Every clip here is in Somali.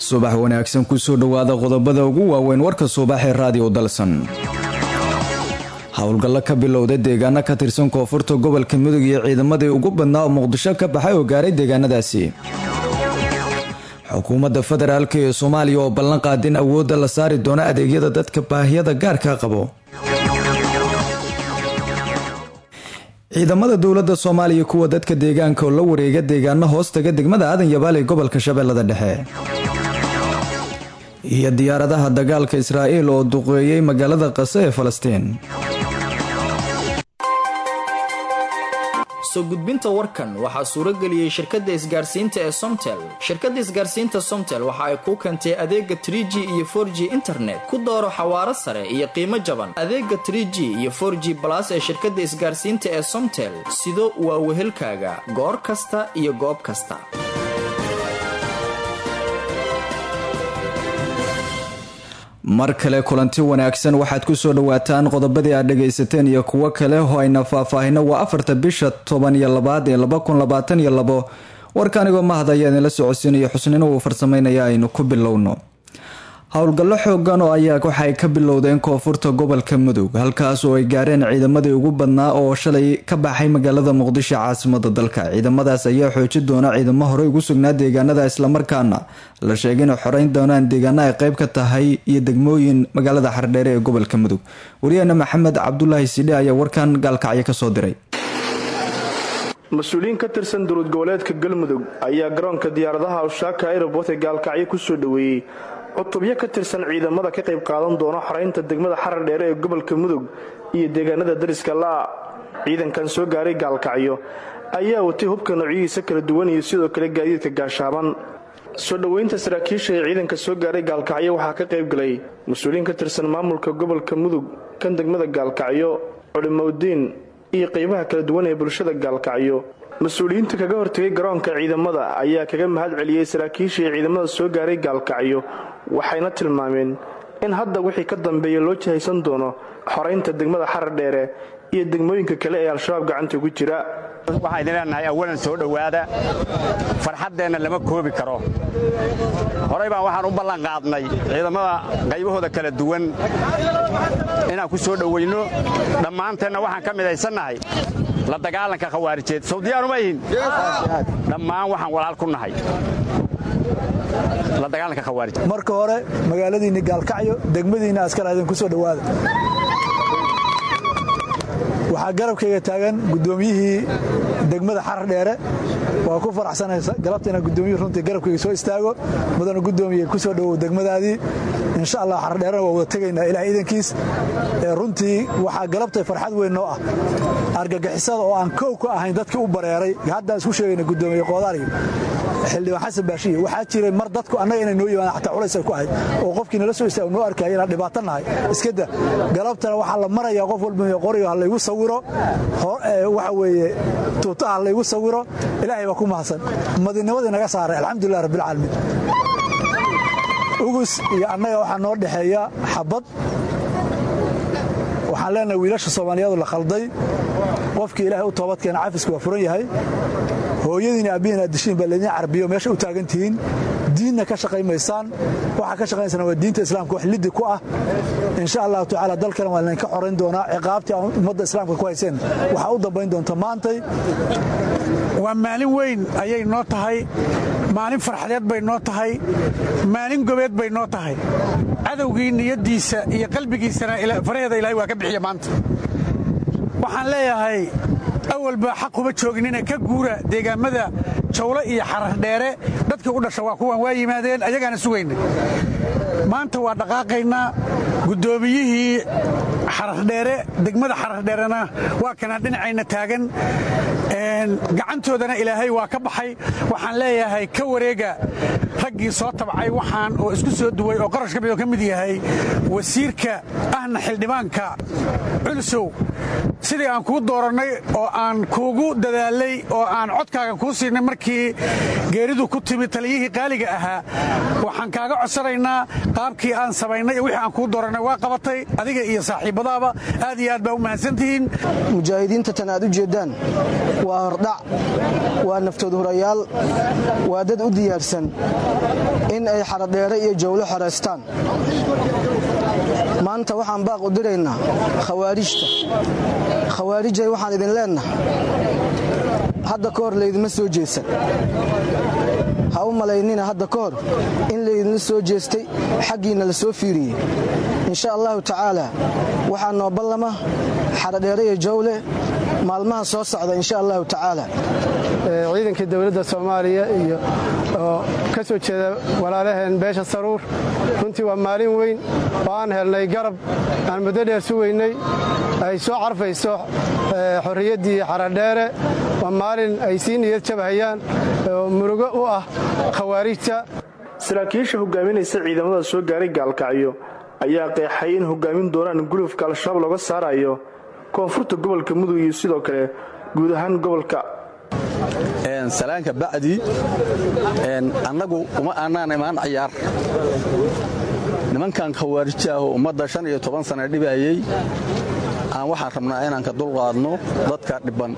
subax wanaagsan ku soo dhawaada qodobada ugu waaweyn warka subaxee raadiyo dalsan. howlgallo ka bilowday deegaano ka tirsan koonfurta gobolka Mudug iyo ciidamadii ugu badnaa oo Muqdisho ka baxay oo gaaray deegaanadaasi. xukuumadda federaalka ee Soomaaliya oo ballan qaadin awoodda la saari doono adeegyada dadka baahiyada gaarka qabo. ciidamada dowladda Soomaaliya kuwa dadka deegaanka oo la wareega deegaano hoostaga degmada Aadan Yabaal ee gobolka Shabeellada Dhexe. iyo diyaaradaha dagaalka Israa'iil oo duqeeyay magaalada Qasa ee Falastiin. soo gudbinta warkan waxaa suuro geliyay shirkadda isgaarsiinta ee Somtel. shirkadda isgaarsiinta Somtel waxa ay ku keentay adeega 3G iyo 4G internet ku dooro xawaaro sare iyo qiimo jaban. adeega 3G iyo 4G Plus ee shirkadda isgaarsiinta ee Somtel sido waa wehelkaaga goor kasta iyo goob kasta. mar kale kulanti wanaagsan waxaad ku soo dhawaataan qodobadii aad dhagaysateen iyo kuwo kale oo ayna faahfaahino waa 4 bisha 12 ee 2022 warkaanigoo mahadaya idinla socodsiinayo xusnino uu farsameynaya aynu ku bilowno. howlgallo xoogan oo ayaa waxay ka bilowdeen koonfurta gobolka Mudug halkaas oo ay gaareen ciidamadii ugu badnaa oo shalay ka baxay magaalada Muqdisho caasimadda dalka. ciidamadaas ayaa xoojin doona ciidamo hore ugu sugnaa deegaanada isla markaana la sheegay in xoreyn doonaan deegaano ay qayb ka tahay iyo degmooyin magaalada Xardheere ee gobolka Mudug. wariyana Maxamed Cabdullaahi Sidhe ayaa warkan gaalkacyo ka soo diray. mas-uuliyiin ka tirsan dowlad goboleedka Galmudug ayaa garoonka diyaaradaha Ushaaka Airport ee gaalkacyo ku soo dhaweeyay cutubyo ka tirsan ciidamada ka qayb qaadan doona xoreynta degmada Xardheere ee gobolka Mudug iyo deegaanada dariska la. ciidankan soo gaaray gaalkacyo ayaa watay hubka noocyadiisa kala duwan iyo sidoo kale gaadiidka gaashaaban. soo dhaweynta saraakiisha ee ciidanka soo gaaray gaalkacyo waxaa ka qayb galay mas-uuliyiin ka tirsan maamulka gobolka Mudug kan degmada gaalkacyo, culimadiin iyo qaybaha kala duwan ee bulshada gaalkacyo. mas-uuliyiinta kaga hortagay garoonka ciidamada ayaa kaga mahad celiyay saraakiisha ee ciidamada soo gaaray gaalkacyo waxayna tilmaameen in hadda wixii ka dambeeya loo jihaysan doono xoreynta degmada Xardheere iyo degmooyinka kale ee al-shabaab gacanta ugu jira. waxaan leenahay awalan soo dhawaada farxadeena lama koobi karo. horey baan waxaan u ballan qaadnay ciidamada qaybahooda kala duwan inaan ku soo dhaweyno dhammaanteena waxaan ka midaysannahay la dagaalanka khawaarijeed. Sawdiyaanu ma yihiin dhammaan waxaan walaal ku nahay la dagaalanka khawaarijeed. marka hore magaaladiina gaalkacyo degmadiina askaraadeen ku soo dhawaada. waxaa garabkayga taagan gudoomiyihii degmada Xardheere waa ku faraxsanaysa galabteena gudoomiyihii runtii garabkayga soo istaago mudana gudoomiye ku soo dhawow degmadaadii insha Allah Xardheere waa wada tagaynaa ilaahay idankiis. runtii waxaa galabtay farxad weyn noo ah argagixisada oo aan koow ka ahayn dadkii u bareeray hadda isku sheegayna gudoomiye Qoodaari xildhibaan Xasan Baashiye waxaa jiray mar dadku annaga inay noo yimaadaan xataa culays ay ku ahayd oo qofkii nala soo istaago noo arkay inaan dhibaato nahay iska daa galabtana waxaa la marayaa qof walba oo qoriga hal igu sawiro waxa weeye tuutaha la igu sawiro ilaahay baa ku mahadsan madinamadii naga saaray alxamdulillaah rabbil caalamiin. ugus iyo annaga waxaa noo dhaxeeya xabad. waxaan leenahay wiilasha Soomaaliyeed la khalday qofkii ilaahay u toobad keenay cafisku waa furan yahay. hooyadiina abiina dishin baleedin Carabiyo meesha u taagan tihiin diinna ka shaqaymaysaan waxa ka shaqaynaysan waa diinta islaamka wax liddi ku ah insha Allah taala dalkan waa la ka xoreyn doona ciqaabtii ummadda islaamka ku haysan waxa u dambeyn doonta maantay. waa maalin weyn ayay noo tahay, maalin farxadeed bay noo tahay, maalin gobeed bay noo tahay. cadowgii niyadiisa iyo qalbigiisana faraheeda Ilaahay waa ka bixiya maanta. waxaan leeyahay awalba xaq uma joogin inay ka guura deegaamada Jawle iyo Xardheere dadkii u dhashay waa kuwan waa yimaadeen ayagana sugayna. maanta waa dhaqaaqaynaa gudoomiyihii Xardheere degmada Xardheerena waa kana dhinacayna taagan gacantoodana Ilaahay waa ka baxay. waxaan leeyahay ka wareega raggii soo tabcay waxaan oo isku soo duway oo qarashka ka mid yahay wasiirka ahna xildhibaanka Culusow sidii aan ku dooranay oo aan kuugu dadaalay oo aan codkaaga ku siinay markii geeridu ku timi taliyihii qaaliga ahaa waxaan kaaga codsanaynaa qaabkii aan sameynay wixii aan ku dooranay waa qabatay adiga iyo saaxiibadaaba aad iyo aad baa u mahadsantihiin. mujaahidiinta tan aad u jeedaan waa hordhac waa naftooda horayaal waa dad u diyaarsan in ay xaradheere iyo jawlo xoreystaan. maanta waxaan baaq u diraynaa khawaarijta. khawaarijay waxaan idin leenahay hadda ka hor laydima soo jeesan. ha u malaynina hadda ka hor in laydinla soo jeestay xaggiina la soo fiiriyey. insha allahu tacaala waxaa noo ballama xaradheere iyo jawle maalmaha soo socda insha allahu tacaala. ciidanka dowladda Soomaaliya iyo ka soo jeeda walaalaheen beesha Saruur runtii waa maalin weyn oo aan helnay garab aan muddo dheer suweynay ay soo carfayso xorriyaddii xaradheere. waa maalin ay sii niyad jabhayaan oo murugo u ah khawaarijta. saraakiisha hogaaminaysa ciidamada soo gaaray gaalkacyo ayaa qeexay in hogaamin doonaan gulufka al-shabaab looga saarayo koonfurta gobolka mudug iyo sidoo kale guud ahaan gobolka. salaanka bacdi annagu uma aanaan imaan ciyaar. nimankan khawaarijta ah oo ummadda 15 sano dhibayay aan waxaan rabnaa inaan ka dulqaadno dadka dhiban.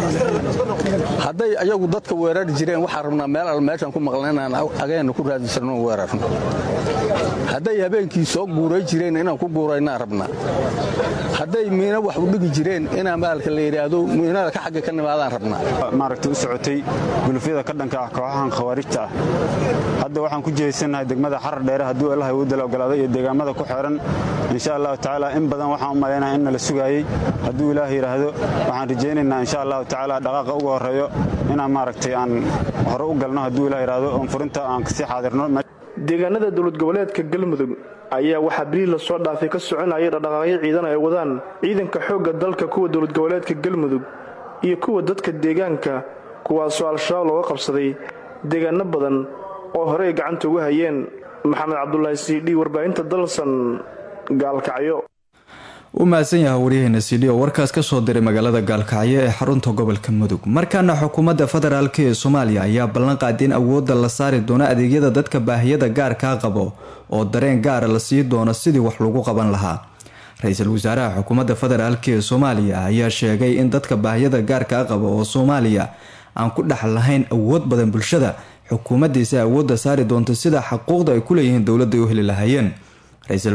hadday ayagu dadka weerari jireen waxaan rabnaa meel al meeshan ku maqlan inaan ageenna ku raadisano weerarno. hadday habeenkii soo guuray jireen inaan ku guuraynaa rabnaa. hadday miina wax u dhigi jireen inaan maalka la yiraahdo miinada ka xagga ka nimaadaan rabnaa. maaragtay u socotay gulufyada ka dhanka ah kooxahan khawaarijta ah. hadda waxaan ku jeesanahay degmada Xaradheere hadduu Ilaahay u dalo ogolaado iyo deegaamada ku xeeran insha Allah taala in badan waxaan u maleynayaa in la sugayay hadduu Ilaahay yiraahdo waxaan rajeynaynaa insha Allah taala dhaqaaqa ugu horeeyo inaan maaragtay aan hore u galno hadduu Ilaahay yiraahdo oo furinta aan ka sii xaadirno. deegaanada dowlad goboleedka Galmudug ayaa waxa bariil la soo dhaafay ka soconaya dhaqaaqyo ciidan ay wadaan ciidanka xoogga dalka kuwa dowlad goboleedka Galmudug iyo kuwa dadka deegaanka kuwaasoo al-shabaab looga qabsaday deegaano badan oo hore ay gacanta ugu hayeen. maxamed cabdullaahi siidhi warbaahinta dalsan gaalkacyo. u mahadsan yahay waryaheena siidhi oo warkaas ka soo diray magaalada gaalkacyo ee xarunta gobolka mudug. markaana xukuumadda federaalk ee Soomaaliya ayaa ballan qaaday in awoodda la saari doono adeegyada dadka baahiyada gaarka qabo oo dareen gaar la sii doono sidii wax lagu qaban lahaa. ra'iisul wasaaraha xukuumadda federaalk ee Soomaaliya ayaa sheegay in dadka baahiyada gaarka qabo oo Soomaaliya aan ku dhaxal lahayn awood badan bulshada xukuumaddiisa awoodda saari doonto sida xuquuqda ay ku leeyihiin dowladda u heli lahaayeen. ra'iisul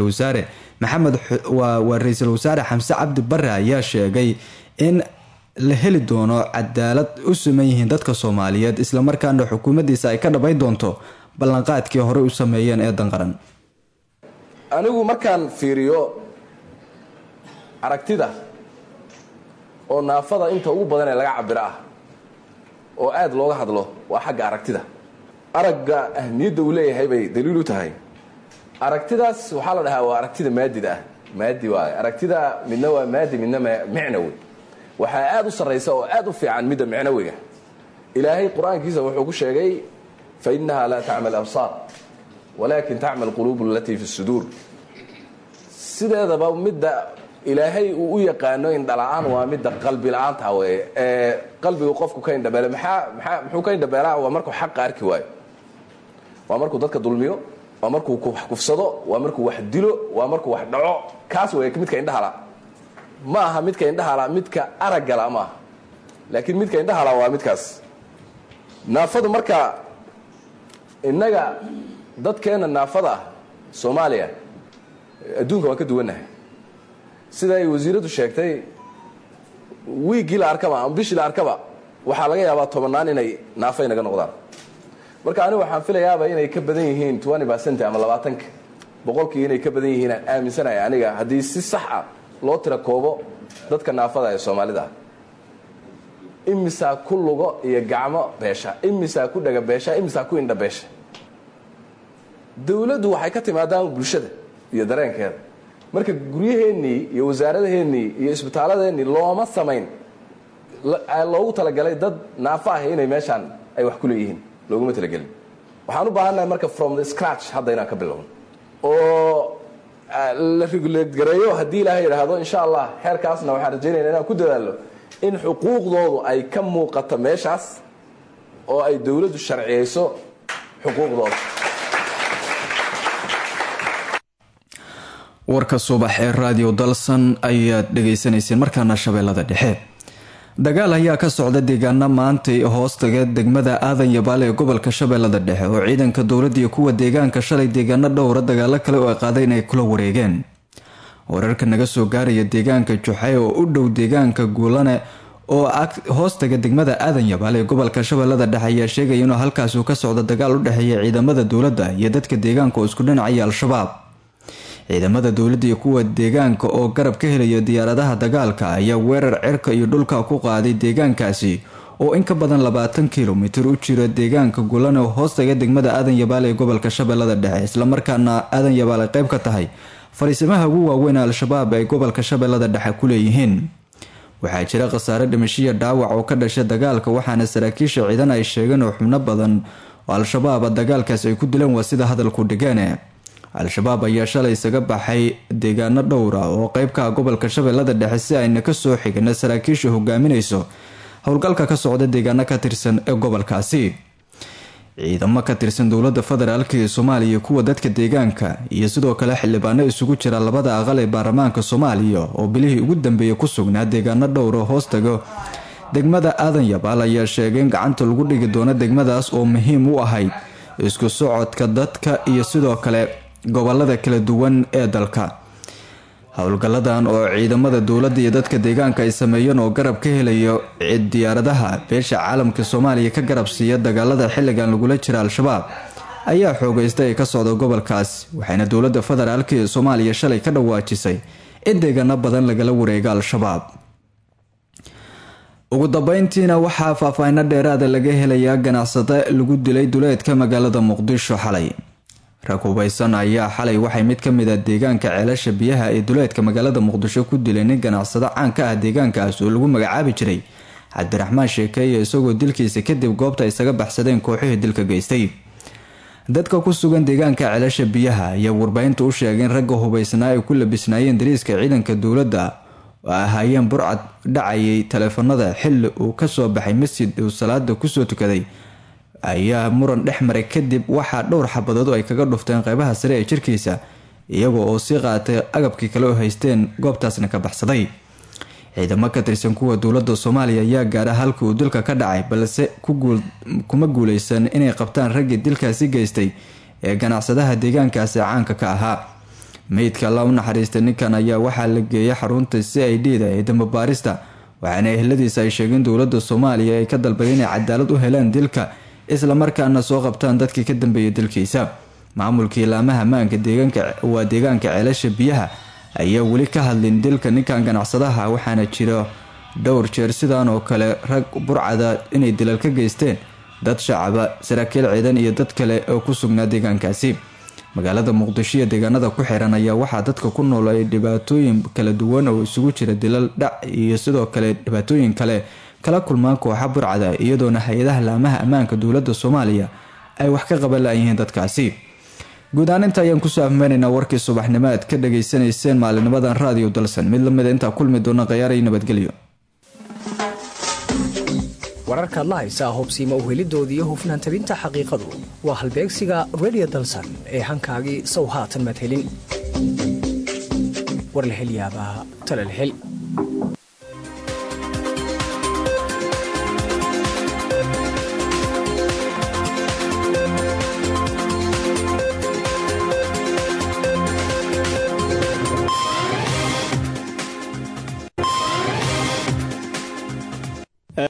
wasaare xamse cabdi barre ayaa sheegay in la heli doono cadaalad u siman yihiin dadka Soomaaliyeed isla markaana xukuumaddiisa ay ka dhabay doonto ballanqaadkii hore u sameeyeen ee danqaran. anigu markaan fiiriyo aragtida oo naafada inta ugu badan ee laga cabiro ah oo aad looga hadlo waa xagga aragtida. aragga ahmiyadda uu leeyahay bay daliil u tahay. aragtidaas waxaa la dhahaa waa aragtida maadida ah. maadi waaye aragtida midna waa maadi midna micnawi. waxaa aad u sarraysa oo aad u fiican midda micnawiga. ilaahay qur-aankiisa wuxuu ku sheegay fa innaha laa tacmal absaar walaakin tacmal quluubu allatii fi suduur. sideedaba midda ilaahay uu u yaqaano indhala-aan waa midda qalbi la-aanta weye ee qalbigu qofku ka indhabeela muxuu ka indhabeelaa waa markuu xaqa arki waayo, waa markuu dadka dulmiyo, waa markuu wax kufsado, waa markuu wax dilo, waa markuu wax dhaco. kaas wey midka indhahala. ma aha midka indhahala midka araggala ma aha, laakiin midka indhahala waa midkaas. naafadu marka innaga dadkeena naafada ah Soomaaliya adduunka waan ka duwannahay. sida ay wasiiradu sheegtay wiigii la arkaba ama bishii la arkaba waxaa laga yaabaa 10 inay naafo inaga noqdaan. marka anigu waxaan filayaaba inay ka badan yihiin 20% ama 20% inay ka badan yihiin aaminsanahay aniga haddii si sax ah loo tira koobo dadka naafada ee Soomaalida. imisa ku lugo iyo gacmo beesha, imisa ku dhaga beesha, imisa ku indha beesha. dawladdu waxay ka timaadaan bulshada iyo dareenkeeda. marka guryaheennii iyo wasaaradaheennii iyo isbitaaladeenii looma samayn loogu talagalay dad naafo ah inay meeshaan ay wax ku leeyihiin, looguma talagelin. waxaan u baahannahay marka from the scratch hadda inaan ka bilowno oo la regulate gareeyo haddii ilaahay yidhaahdo insha allah. xeerkaasna waxaan rajaynaynaa inaan ku dadaalno in xuquuqdoodu ay ka muuqato meeshaas oo ay dawladdu sharciyeyso xuquuqdooda. warka subax ee radio dalsan ayaad dhageysanayseen. markaana shabeellada dhexe dagaal ayaa ka socda deegaana maantay hoostaga degmada aadan yabaal ee gobolka shabeellada dhexe oo ciidanka dowladda iyo kuwa deegaanka shalay deegaano dhowra dagaalo kale oo ay qaadeen ay kula wareegeen. wararka naga soo gaaraya deegaanka Juxay oo u dhow deegaanka Guulane oo hoostaga degmada aadan yabaal ee gobolka shabeellada dhexe ayaa sheegaya inuu halkaas ka socdo dagaal u dhexeeya ciidamada dowladda iyo dadka deegaanka oo isku dhinacaya al-shabaab. ciidamada dowladda iyo kuwa deegaanka oo garab ka helaya diyaaradaha dagaalka ayaa weerar cirka iyo dhulka ku qaaday deegaankaasi oo in ka badan 20 kilomitir u jira deegaanka Guulane oo hoostaga degmada aadan yabaal ee gobolka shabeellada dhexe isla markaana aadan yabaal ay qayb ka tahay fariisimaha ugu waaweyn al-shabaab ay gobolka shabeellada dhexe ku leeyihiin. waxaa jira khasaare dhimashiyo dhaawac oo ka dhashay dagaalka waxaana saraakiisha ciidan ay sheegeen oo xubno badan oo al-shabaab dagaalkaas ay ku dileen waa sida hadalku dhigeen. al-shabaab ayaa shalay isaga baxay deegaano dhowra oo qaybka gobolka shabeellada dhexe si ayna ka soo xigna saraakiisha hogaaminayso howlgalka ka socda deegaano ka tirsan ee gobolkaasi. ciidamo ka tirsan dowladda federaalka ee Soomaaliya kuwa dadka deegaanka iyo sidoo kale xildhibaano isugu jira labada aqal ee baarlamaanka Soomaaliya oo bilihii ugu dambeeyay ku sugnaa deegaano dhowr oo hoostaga degmada aadan yabaal ayaa sheegay in gacanta lagu dhigi doono degmadaas oo muhiim u ahayd isku socodka dadka iyo sidoo kale gobolada kala duwan ee dalka. howlgaladan oo ciidamada dowladda iyo dadka deegaanka ay sameeyeen oo garab ka helayo diyaaradaha beesha caalamka Soomaaliya ka garab siiya dagaalada xilligan lagula jira al-shabaab ayaa xoogaystay ka socda gobolkaas waxayna dowladda federaalka ee Soomaaliya shalay ka dhawaajisay in deegaano badan lagala wareego al-shabaab. ugu dambeyntiina waxaa faahfaahin dheeraad laga helayaa ganacsade lagu dilay duleedka magaalada Muqdisho xalay. rag hubeysan ayaa xalay waxay mid ka mid ah deegaanka ceelasha biyaha ee duleedka magaalada Muqdisho ku dilay nin ganacsade caan ka ah deegaankaas oo lagu magacaabi jiray Cabdiraxmaan Sheekeeye isagoo dilkiisa kadib goobta isaga baxsadeen kooxihii dilka geystay. dadka ku sugan deegaanka ceelasha biyaha ayaa warbaahinta u sheegeen ragga hubeysnaa ay ku labisnaayeen dariiska ciidanka dowladda oo ahaayeen burcad dhacayay taleefanada xilli uu ka soo baxay masjid uu salaada ku soo tukaday ayaa muran dhexmaray kadib waxaa dhowr xabadood ay kaga dhufteen qaybaha sare ee jirkiisa iyagoo oo si qaatay agabkii kale oo haysteen goobtaasna ka baxsaday. ciidamo ka tirsan kuwa dowladda Soomaaliya ayaa gaara halka uu dilka ka dhacay balse kuma guuleysan inay qabtaan raggii dilkaasi geystay ee ganacsadaha deegaankaasi caanka ka ahaa. meydka la u naxariistay ninkan ayaa waxaa la geeyay xarunta CID-da ee dambaarista waxaana eheladiisa ay sheegeen dowladda Soomaaliya ay ka dalbadeen inay cadaalad u helaan dilka isla markaana soo qabtaan dadkii ka dambeeyay dilkiisa. maamulkii laamaha maanka deegaanka ceelasha biyaha ayaa weli ka hadlin dilka ninkan ganacsadaha waxaana jira dhowr jeer sidaan oo kale rag burcada inay dilal ka geysteen dad shacaba saraakiil ciidan iyo dad kale oo ku sugnaa deegaankaasi. magaalada Muqdisho iyo deegaanada ku xiran ayaa waxaa dadka ku nool ay dhibaatooyin kala duwan oo isugu jira dilal dhac iyo sidoo kale dhibaatooyin kala kulmaan kooxa burcada iyadoona hay-adaha laamaha ammaanka dowladda Soomaaliya ay wax ka qaban laayeen dadkaasi. guud ahaan inta ayaan ku soo afmeeraynaa warkii subaxnimo aad ka dhageysanayseen maalinimadan raadiyo dalsan mid lamid inta kulmi doona qiyaaray nabadgelyo. wararka la haysa hubsiima u helidoodii hufnaan tabinta xaqiiqadu waa halbeegsiga radio dalsan ee hankaagii sow haatan madhelin war la heliyaaba tala la hel